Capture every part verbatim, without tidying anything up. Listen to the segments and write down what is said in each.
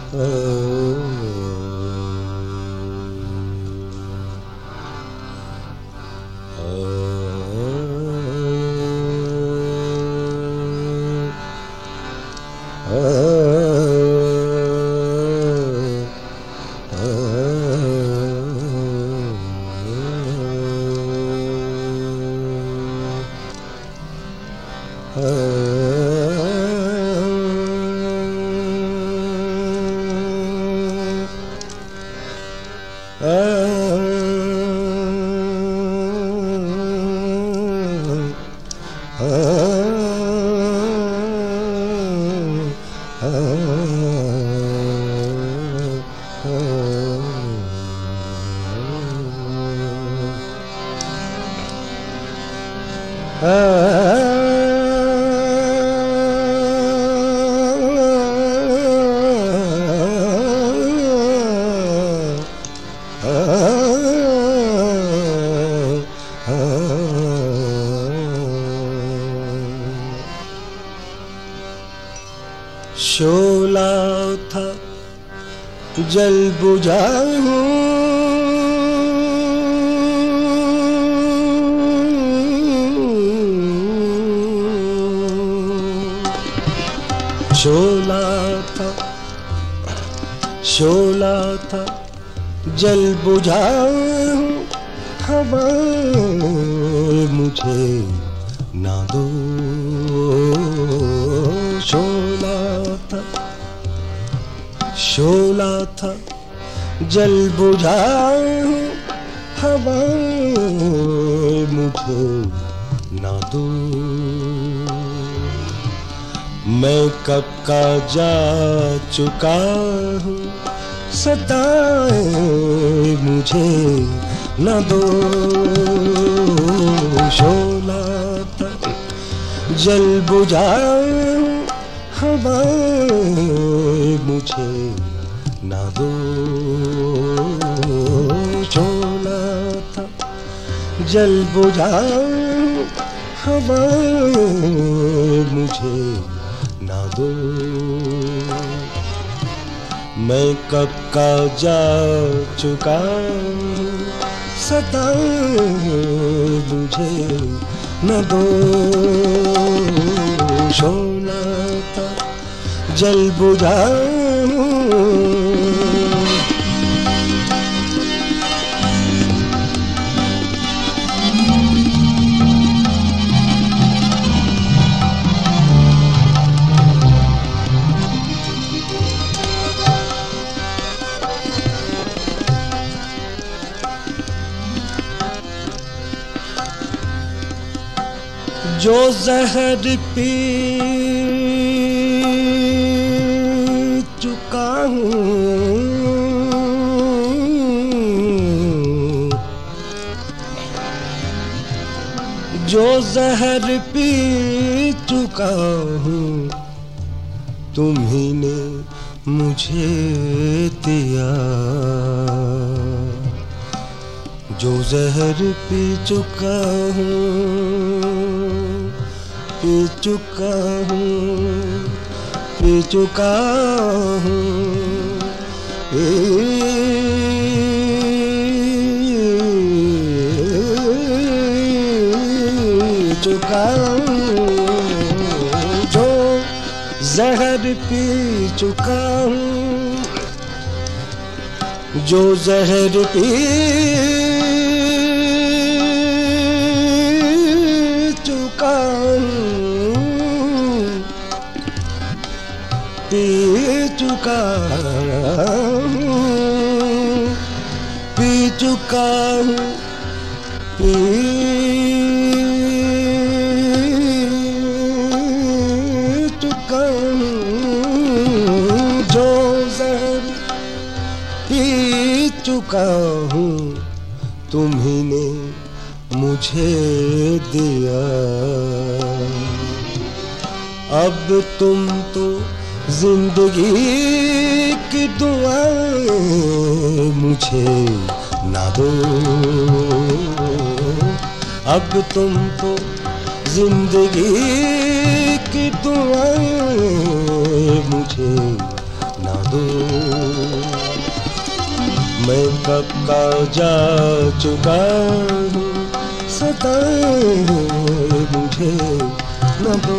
शोला था जल बुझाऊं, शोला था शोला था जल बुझाऊं, हवा मुझे ना दो। शोला था शोला था जल बुझाऊं, हवा मुझे ना दो। मैं कब का जा चुका हूँ, सताए मुझे न दो। शोला था जल बुझाऊं, हवा मुझे न दो। शोला था जल बुझाऊं, हवा मुझे ना दो। मैं कब का जा चुका हूँ, सताए मुझे न दो। शोला था जल बुझाऊं, जो जहर पी चुका हूँ, जो जहर पी चुका हूँ, तुम्ही ने मुझे दिया। जो जहर पी चुका हूँ, पी चुका हूँ, पी चुका हूँ, पी चुका हूँ। जो जहर पी चुका हूँ, जो जहर पी चुका हूँ, पी चुका हूँ, पी चुका हूँ, पी चुका हूँ। जो जहर पी चुका हूँ, तुम्ही ने मुझे दिया। अब तुम तो जिंदगी की दुआएं मुझे ना दो। अब तुम तो जिंदगी की दुआएं मुझे ना दो। मैं कब का जा चुका हूँ, सताए मुझे न दो।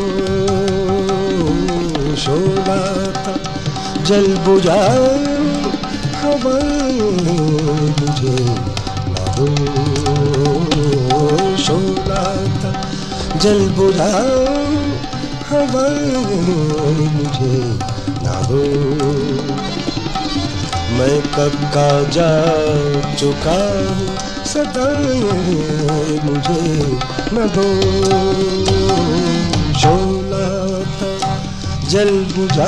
शोला था जल बुझा हवा मुझे न दो। शोला था जल बुझा हवा मुझे न दो। मैं कब का जा चुका हूँ, सताए मुझे न दो। शोला था जल बुझा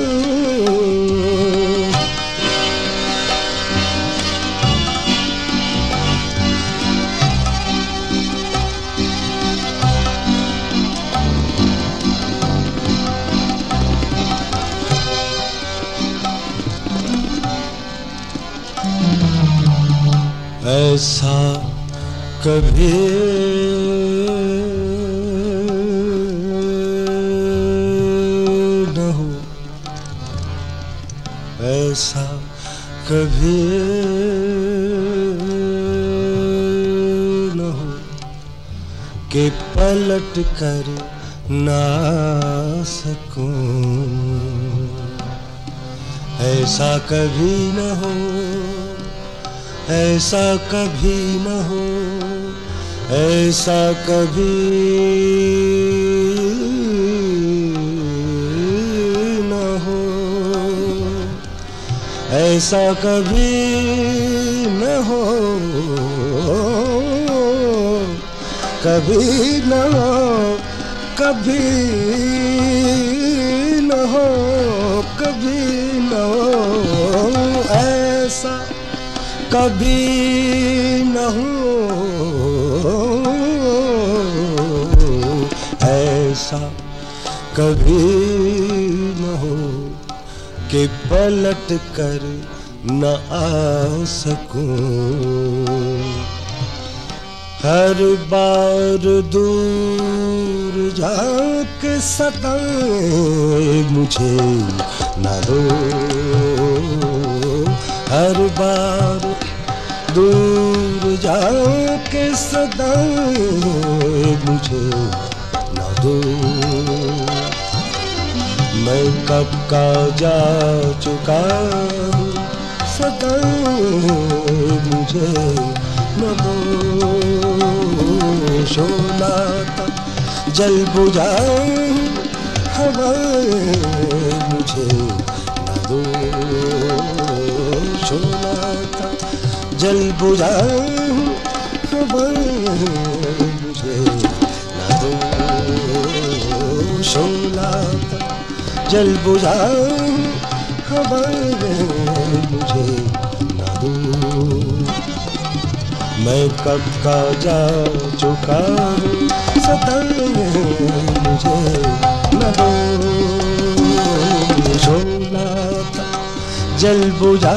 ऐसा कभी न हो, ऐसा कभी न हो कि पलट कर ना सकूं। ऐसा कभी न हो, ऐसा कभी न हो, ऐसा कभी न हो, ऐसा कभी न हो, कभी न हो, कभी न हो, कभी न हो। ऐसा कभी न हो, ऐसा कभी न हो कि पलट कर न आ सकूं। हर बार दूर जाके सताए मुझे न दो। हर बार दूर जाके सताए मुझे न दो। मैं कब का जा चुका हूँ, सताए मुझे न दो। शोला था जल बुझा हवा मुझे न दो। शोला था जल बुझा हवा मुझे न दो। शोला था जल बुझा हवा मुझे न दो। मैं कब का जा चुका हूँ, सताए मुझे न दो। शोला था जल बुझा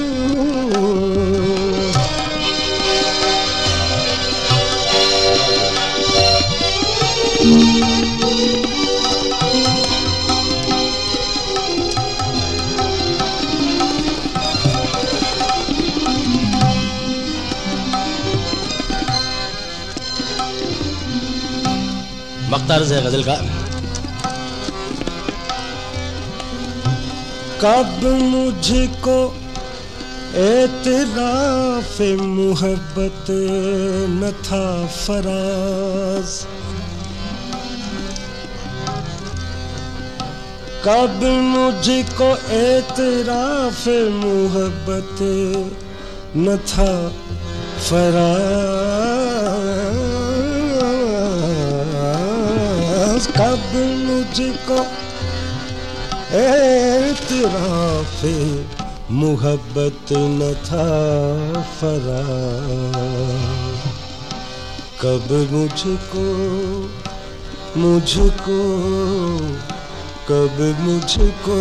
मख्तार से गजल का। कब मुझको एतराफ़े मोहब्बत न था फराज, कब मुझको एतराफ़े मोहब्बत न था फराज। कब मुझको एतराफ़े मोहब्बत न था फराज। कब मुझको मुझको कब मुझको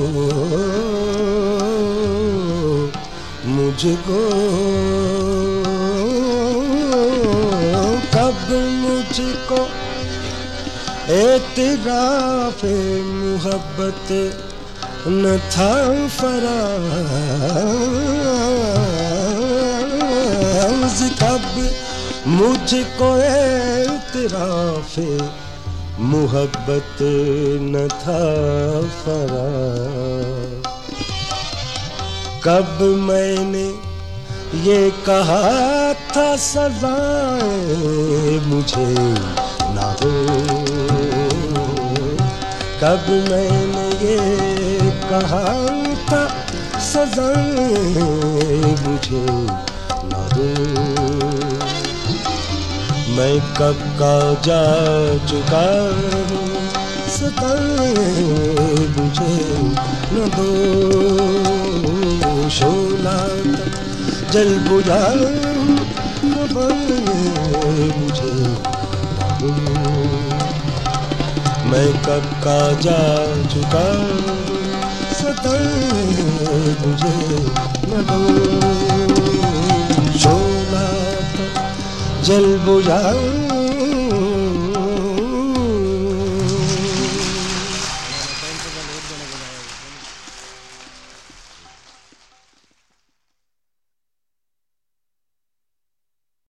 मुझको कब मुझको एतराफ़े मोहब्बत न था फराज, कब मुझको एतराफ़े मोहब्बत न था फराज। कब मैंने ये कहा था सज़ाएं मुझे ना दो, कब मैंने ये कहा था सज़ाएं मुझे ना दो। मैं कब का जा चुका हूँ, सताएं मुझे न दो। शोला जल बुझा खबर मुझे न दो। मैं कब का जा चुका हूँ, सताएं मुझे न दो। शोला जल बुझा